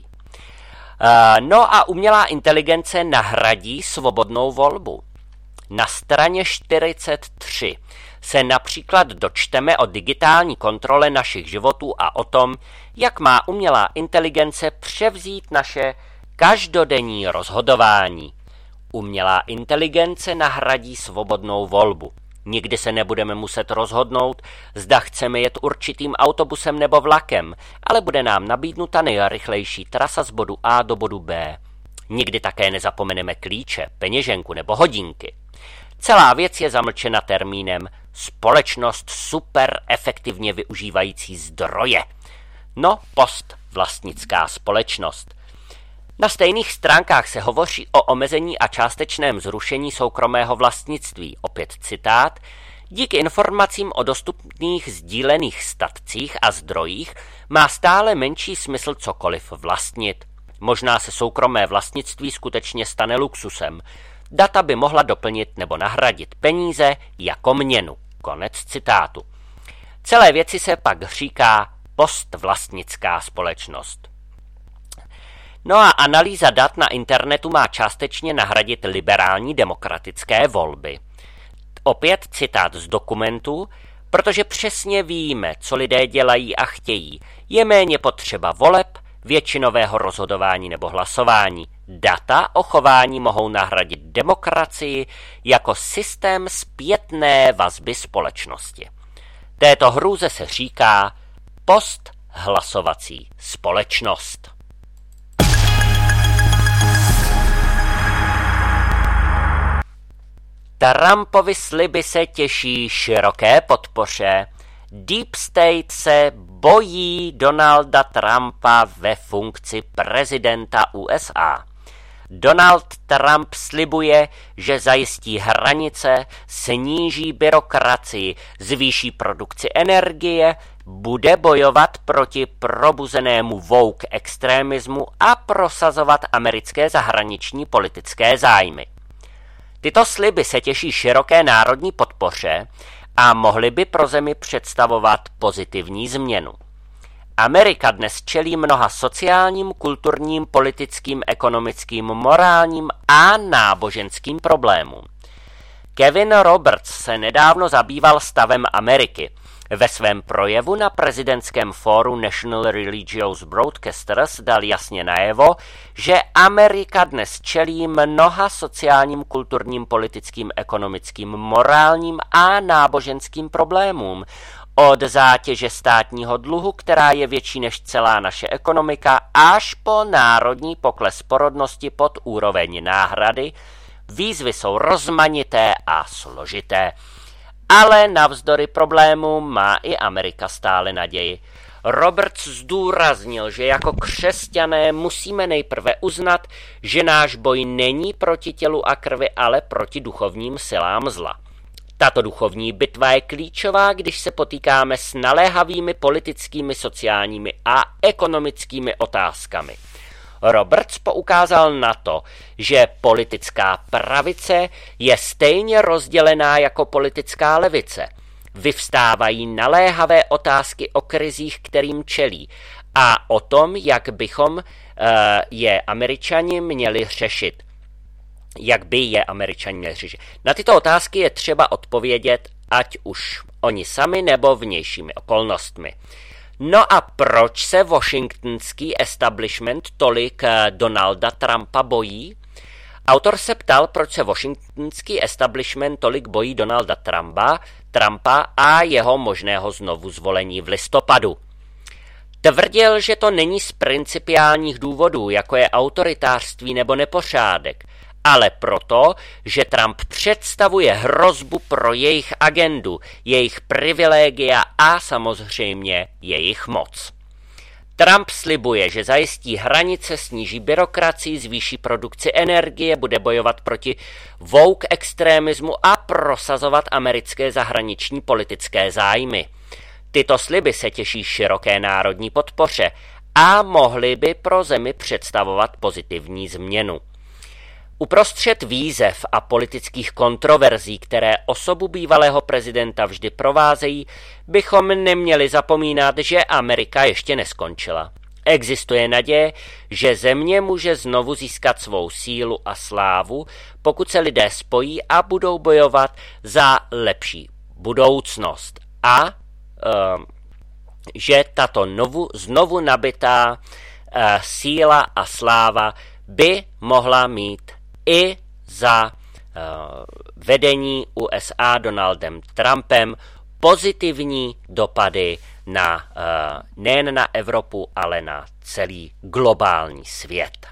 No a umělá inteligence nahradí svobodnou volbu. Na straně 43 se například dočteme o digitální kontrole našich životů a o tom, jak má umělá inteligence převzít naše každodenní rozhodování. Umělá inteligence nahradí svobodnou volbu. Nikdy se nebudeme muset rozhodnout, zda chceme jet určitým autobusem nebo vlakem, ale bude nám nabídnuta nejrychlejší trasa z bodu A do bodu B. Nikdy také nezapomeneme klíče, peněženku nebo hodinky. Celá věc je zamlčena termínem společnost super efektivně využívající zdroje. No, postvlastnická společnost. Na stejných stránkách se hovoří o omezení a částečném zrušení soukromého vlastnictví. Opět citát: díky informacím o dostupných sdílených statcích a zdrojích má stále menší smysl cokoliv vlastnit. Možná se soukromé vlastnictví skutečně stane luxusem. Data by mohla doplnit nebo nahradit peníze jako měnu. Konec citátu. Celé věci se pak říká postvlastnická společnost. No a analýza dat na internetu má částečně nahradit liberální demokratické volby. Opět citát z dokumentu: protože přesně víme, co lidé dělají a chtějí, je méně potřeba voleb, většinového rozhodování nebo hlasování. Data o chování mohou nahradit demokracii jako systém zpětné vazby společnosti. Této hrůze se říká posthlasovací společnost. Trumpovy sliby se těší široké podpoře. Deep State se bojí Donalda Trumpa ve funkci prezidenta USA. Donald Trump slibuje, že zajistí hranice, sníží byrokracii, zvýší produkci energie, bude bojovat proti probuzenému woke extremismu a prosazovat americké zahraniční politické zájmy. Tyto sliby se těší široké národní podpoře a mohly by pro zemi představovat pozitivní změnu. Amerika dnes čelí mnoha sociálním, kulturním, politickým, ekonomickým, morálním a náboženským problémům. Kevin Roberts se nedávno zabýval stavem Ameriky. Ve svém projevu na prezidentském fóru National Religious Broadcasters dal jasně najevo, že Amerika dnes čelí mnoha sociálním, kulturním, politickým, ekonomickým, morálním a náboženským problémům. Od zátěže státního dluhu, která je větší než celá naše ekonomika, až po národní pokles porodnosti pod úroveň náhrady, výzvy jsou rozmanité a složité. Ale navzdory problémům má i Amerika stále naději. Roberts zdůraznil, že jako křesťané musíme nejprve uznat, že náš boj není proti tělu a krvi, ale proti duchovním silám zla. Tato duchovní bitva je klíčová, když se potýkáme s naléhavými politickými, sociálními a ekonomickými otázkami. Roberts poukázal na to, že politická pravice je stejně rozdělená jako politická levice. Vyvstávají naléhavé otázky o krizích, kterým čelí, a o tom, jak bychom je Američani měli řešit. Na tyto otázky je třeba odpovědět, ať už oni sami nebo vnějšími okolnostmi. No a proč se washingtonský establishment tolik Donalda Trumpa bojí? Autor se ptal, proč se washingtonský establishment tolik bojí Donalda Trumpa a jeho možného znovu zvolení v listopadu. Tvrdil, že to není z principiálních důvodů, jako je autoritářství nebo nepořádek, ale proto, že Trump představuje hrozbu pro jejich agendu, jejich privilegia a samozřejmě jejich moc. Trump slibuje, že zajistí hranice, sníží byrokracii, zvýší produkci energie, bude bojovat proti woke extremismu a prosazovat americké zahraniční politické zájmy. Tyto sliby se těší široké národní podpoře a mohly by pro zemi představovat pozitivní změnu. Uprostřed výzev a politických kontroverzí, které osobu bývalého prezidenta vždy provázejí, bychom neměli zapomínat, že Amerika ještě neskončila. Existuje naděje, že země může znovu získat svou sílu a slávu, pokud se lidé spojí a budou bojovat za lepší budoucnost. A že tato znovu nabitá síla a sláva by mohla mít i za vedení USA Donaldem Trumpem pozitivní dopady nejen na Evropu, ale na celý globální svět.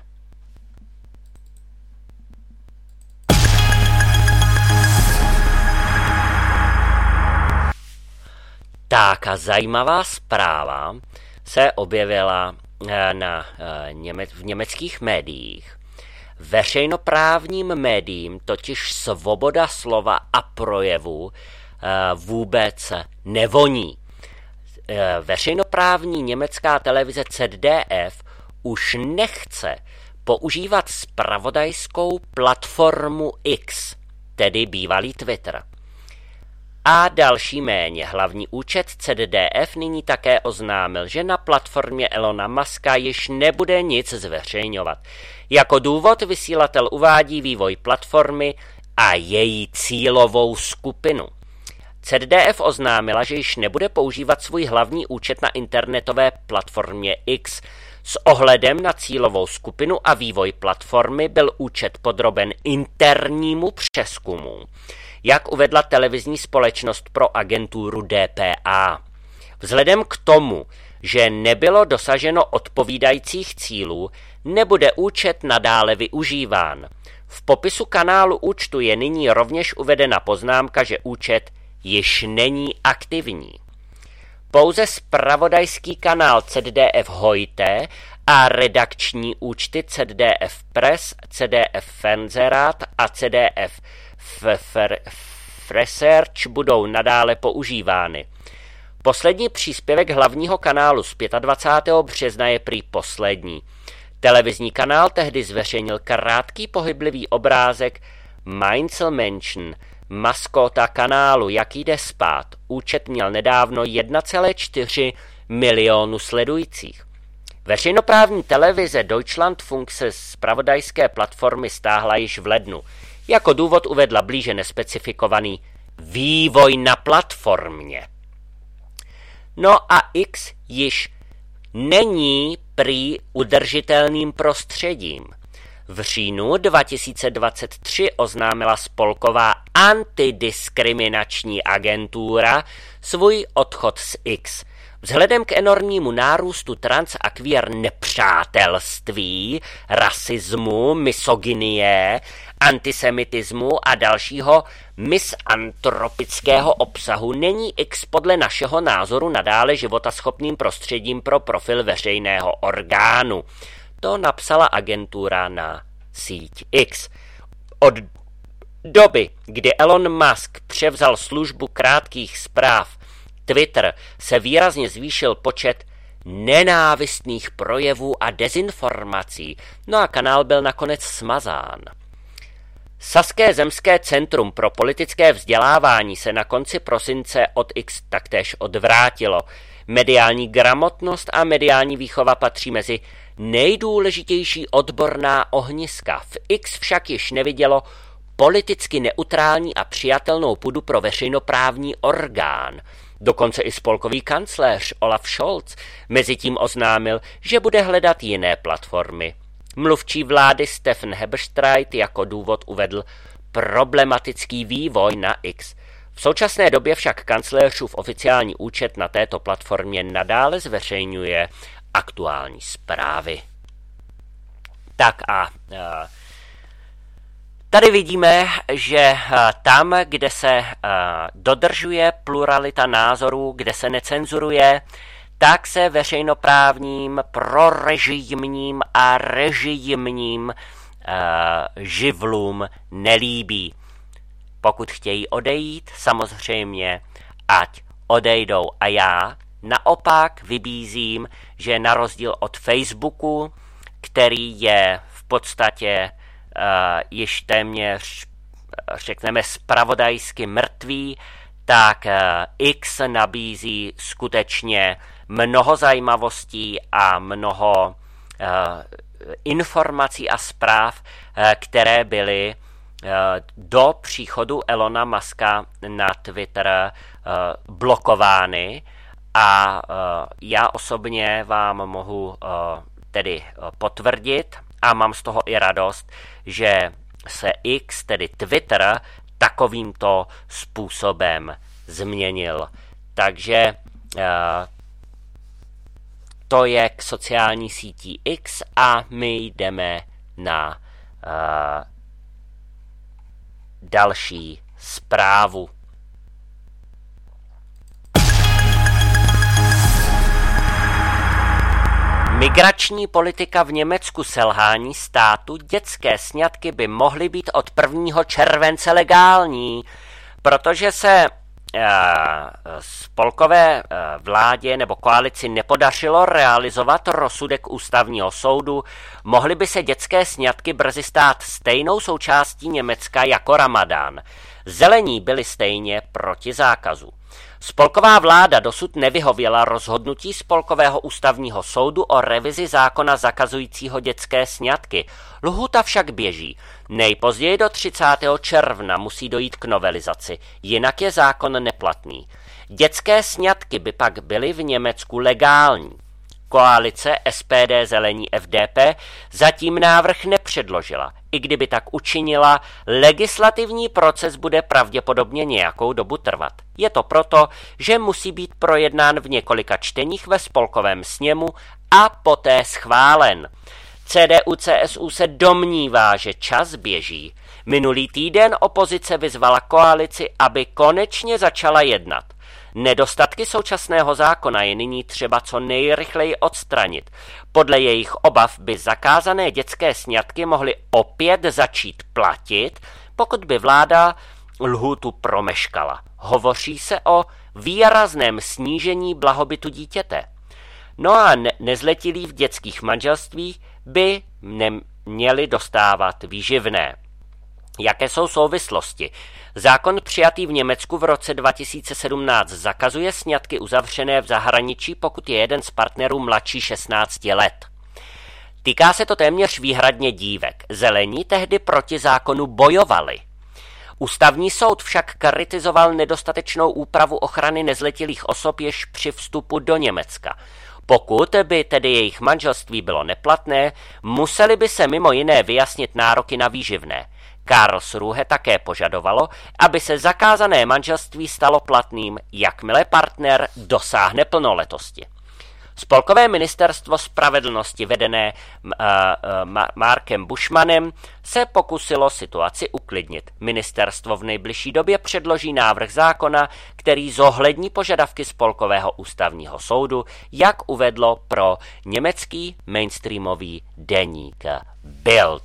Tak a zajímavá zpráva se objevila v německých médiích. Veřejnoprávním médiím totiž svoboda slova a projevu vůbec nevoní. Veřejnoprávní německá televize ZDF už nechce používat zpravodajskou platformu X, tedy bývalý Twitter. A další méně. Hlavní účet ZDF nyní také oznámil, že na platformě Elona Muska již nebude nic zveřejňovat. Jako důvod vysílatel uvádí vývoj platformy a její cílovou skupinu. ZDF oznámila, že již nebude používat svůj hlavní účet na internetové platformě X. S ohledem na cílovou skupinu a vývoj platformy byl účet podroben internímu přezkumu, jak uvedla televizní společnost pro agenturu dpa. Vzhledem k tomu, že nebylo dosaženo odpovídajících cílů, nebude účet nadále využíván. V popisu kanálu účtu je nyní rovněž uvedena poznámka, že účet již není aktivní. Pouze zpravodajský kanál ZDF Heute a redakční účty ZDF Press, CDF Fernsehrat a CDF Research budou nadále používány. Poslední příspěvek hlavního kanálu z 25. března je prý poslední. Televizní kanál tehdy zveřejnil krátký pohyblivý obrázek Mainzelmenschen, maskota kanálu, jak jde spát. Účet měl nedávno 1,4 milionu sledujících. Veřejnoprávní televize Deutschlandfunk se z zpravodajské platformy stáhla již v lednu. Jako důvod uvedla blíže nespecifikovaný vývoj na platformě. No a X již není prý udržitelným prostředím. V říjnu 2023 oznámila spolková antidiskriminační agentura svůj odchod z X. Vzhledem k enormnímu nárůstu trans a queer nepřátelství, rasismu, misogynie, antisemitismu a dalšího misantropického obsahu není X podle našeho názoru nadále životaschopným prostředím pro profil veřejného orgánu. To napsala agentura na síť X. Od doby, kdy Elon Musk převzal službu krátkých zpráv Twitter, se výrazně zvýšil počet nenávistných projevů a dezinformací, no a kanál byl nakonec smazán. Saské zemské centrum pro politické vzdělávání se na konci prosince od X taktéž odvrátilo. Mediální gramotnost a mediální výchova patří mezi nejdůležitější odborná ohniska. V X však již nevidělo politicky neutrální a přijatelnou půdu pro veřejnoprávní orgán. Dokonce i spolkový kancléř Olaf Scholz mezitím oznámil, že bude hledat jiné platformy. Mluvčí vlády Steffen Heberstreit jako důvod uvedl problematický vývoj na X. V současné době však kancléřův oficiální účet na této platformě nadále zveřejňuje aktuální zprávy. Tak a tady vidíme, že tam, kde se dodržuje pluralita názorů, kde se necenzuruje, tak se veřejnoprávním, prorežimním a režimním živlům nelíbí. Pokud chtějí odejít, samozřejmě, ať odejdou. A já naopak vybízím, že na rozdíl od Facebooku, který je v podstatě již téměř, řekneme, zpravodajsky mrtvý, tak X nabízí skutečně mnoho zajímavostí a mnoho informací a zpráv, které byly do příchodu Elona Muska na Twitter blokovány, a já osobně vám mohu tedy potvrdit a mám z toho i radost, že se X, tedy Twitter, takovýmto způsobem změnil. Takže to je k sociální sítí X a my jdeme na další zprávu. Migrační politika v Německu, selhání státu, dětské sňatky by mohly být od 1. července legální, protože se spolkové vládě nebo koalici nepodařilo realizovat rozsudek ústavního soudu, mohly by se dětské sňatky brzy stát stejnou součástí Německa jako Ramadán. Zelení byli stejně proti zákazu. Spolková vláda dosud nevyhověla rozhodnutí Spolkového ústavního soudu o revizi zákona zakazujícího dětské sňatky. Lhůta však běží. Nejpozději do 30. června musí dojít k novelizaci, jinak je zákon neplatný. Dětské sňatky by pak byly v Německu legální. Koalice SPD, Zelení, FDP zatím návrh nepředložila. I kdyby tak učinila, legislativní proces bude pravděpodobně nějakou dobu trvat. Je to proto, že musí být projednán v několika čteních ve spolkovém sněmu a poté schválen. CDU-CSU se domnívá, že čas běží. Minulý týden opozice vyzvala koalici, aby konečně začala jednat. Nedostatky současného zákona je nyní třeba co nejrychleji odstranit. Podle jejich obav by zakázané dětské sňatky mohly opět začít platit, pokud by vláda lhůtu promeškala. Hovoří se o výrazném snížení blahobytu dítěte. No a nezletilí v dětských manželstvích by neměli dostávat výživné. Jaké jsou souvislosti? Zákon přijatý v Německu v roce 2017 zakazuje sňatky uzavřené v zahraničí, pokud je jeden z partnerů mladší 16 let. Týká se to téměř výhradně dívek. Zelení tehdy proti zákonu bojovali. Ústavní soud však kritizoval nedostatečnou úpravu ochrany nezletilých osob již při vstupu do Německa. Pokud by tedy jejich manželství bylo neplatné, museli by se mimo jiné vyjasnit nároky na výživné. Karlsruhe také požadovalo, aby se zakázané manželství stalo platným, jakmile partner dosáhne plnoletosti. Spolkové ministerstvo spravedlnosti vedené Markem Buschmannem se pokusilo situaci uklidnit. Ministerstvo v nejbližší době předloží návrh zákona, který zohlední požadavky Spolkového ústavního soudu, jak uvedlo pro německý mainstreamový deník Bild.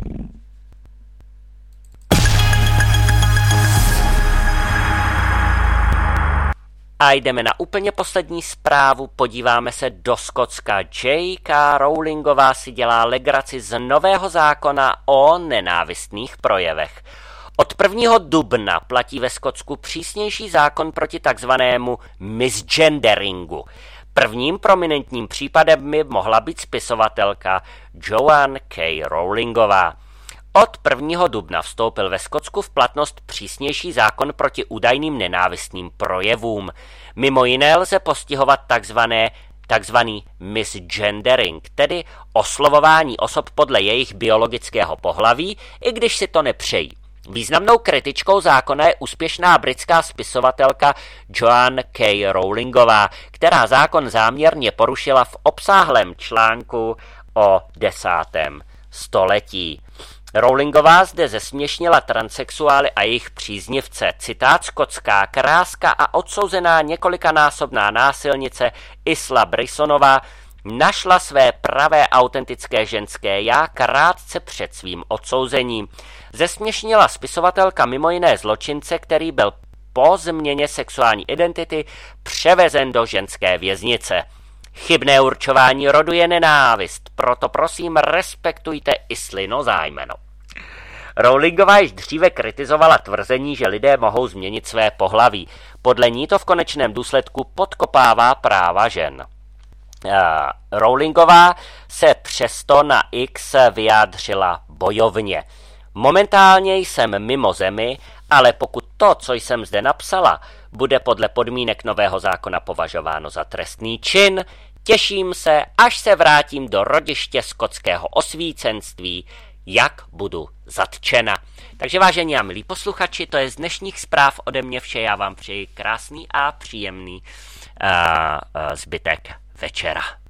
A jdeme na úplně poslední zprávu, podíváme se do Skotska. J.K. Rowlingová si dělá legraci z nového zákona o nenávistných projevech. Od 1. dubna platí ve Skotsku přísnější zákon proti takzvanému misgenderingu. Prvním prominentním případem by mohla být spisovatelka Joanne K. Rowlingová. Od 1. dubna vstoupil ve Skotsku v platnost přísnější zákon proti údajným nenávistným projevům. Mimo jiné lze postihovat takzvaný misgendering, tedy oslovování osob podle jejich biologického pohlaví, i když si to nepřejí. Významnou kritičkou zákona je úspěšná britská spisovatelka Joanne K. Rowlingová, která zákon záměrně porušila v obsáhlém článku o 10. století. Rowlingová zde zesměšnila transsexuály a jejich příznivce. Citát: skotská kráska a odsouzená několikanásobná násilnice Isla Brisonová našla své pravé autentické ženské já krátce před svým odsouzením. Zesměšnila spisovatelka mimo jiné zločince, který byl po změně sexuální identity převezen do ženské věznice. Chybné určování rodu je nenávist, proto prosím respektujte Islino zájmeno. Rowlingová již dříve kritizovala tvrzení, že lidé mohou změnit své pohlaví. Podle ní to v konečném důsledku podkopává práva žen. Rowlingová se přesto na X vyjádřila bojovně. Momentálně jsem mimo zemi, ale pokud to, co jsem zde napsala, bude podle podmínek nového zákona považováno za trestný čin, těším se, až se vrátím do rodiště skotského osvícenství, jak budu zatčena. Takže vážení a milí posluchači, to je z dnešních zpráv ode mě vše. Já vám přeji krásný a příjemný zbytek večera.